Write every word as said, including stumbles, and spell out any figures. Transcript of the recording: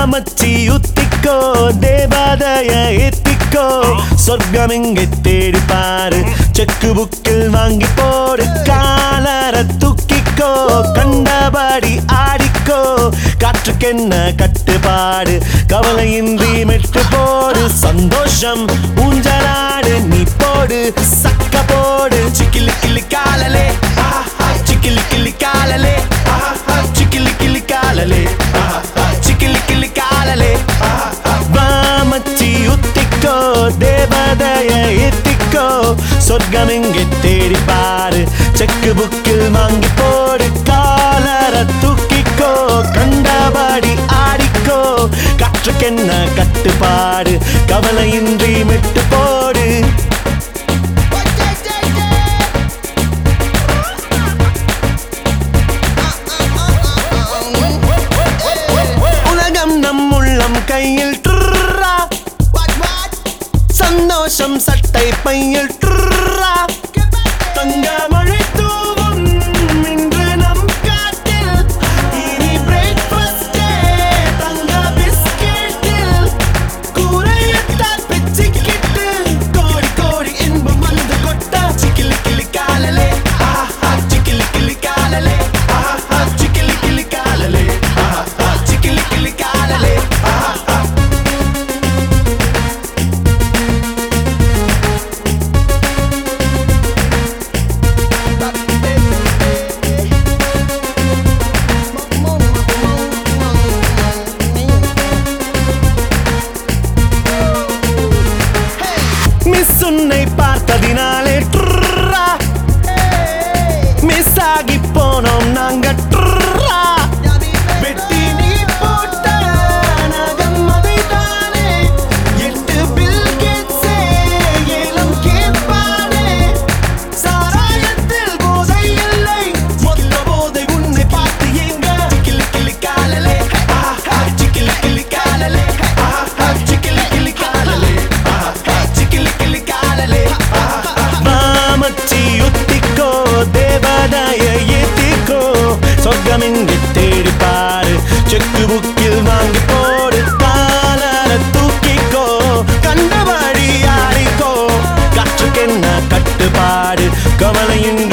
மச்சி உத்திக்கோ தேவாதய ஏத்திக்கோ சொர்க்கம் இங்கே தேடி பாரு செக்கு புக்கில் வாங்கி போடு காலர தூக்கிக்கோ கண்டபடி ஆடிக்கோ காற்றுக்கென்ன கட்டுப்பாடு கவலையின்றி மெட்டு போடு சந்தோஷம் ஊஞ்சலாடு நீ போடு சக்க போடு சிக்கிலி கிளி காலலே சிக்கிலி கிளி காலலே சிக்கிலி கிளி காலலே சிக்கிலி கிளி காலலே வாமச்சி உத்திக்கோ தேவதய ஏத்திக்கோ சொர்க்கம் இங்கே தேடி பாரு செக்கு புக்கில் வாங்கி போடு காலர தூக்கிக்கோ கண்டபடி ஆடிக்கோ காற்றுக்கென்ன கட்டுப்பாடு கவலையின்றி மெட்டு போடு கையில் சந்தோஷம் சட்டை பையில் தங்க மழை தூவும் இன்று நம் காட்டில் இனி பிரேக்ஃபாஸ்ட் தங்க பிஸ்கெட்டில் கூரையத்தால் பிச்சுக்கிட்டு கோடி கோடி இன்பம் வந்து கொட்ட சிக்கிலி கிளி காலலே சிக்கிலி கிளி காலலே சிக்கிலி கிளி காலலே சிக்கிலி கிளி காலலே உன்னை பார்த்ததினாலே மிஸ் ஆகி போனோம் நாங்க வெட்டி நீ போட்ட நகம் அதைதானே எட்டு பில் கேட்ஸே ஏலம் கேட்பானே சாராயத்தில் போதை இல்லை மொத்த போதை உன்னை பார்த்து எங்க சிக்கிலி கிளி காலலே சிக்கிலி கிளி காலலே சிக்கிலி கிளி காலலே சிக்கிலி கிளி காலலே வாமச்சி உத்திக்கோ தேவதாய ஏத்திக்கோ சொர்க்கம் இங்கே தேடி பாரு செக்கு புக்கில் வாங்கி போடு காலர தூக்கிக்கோ கண்டபடி ஆடிக்கோ காற்றுக்கென்ன கட்டுப்பாடு கவலையின்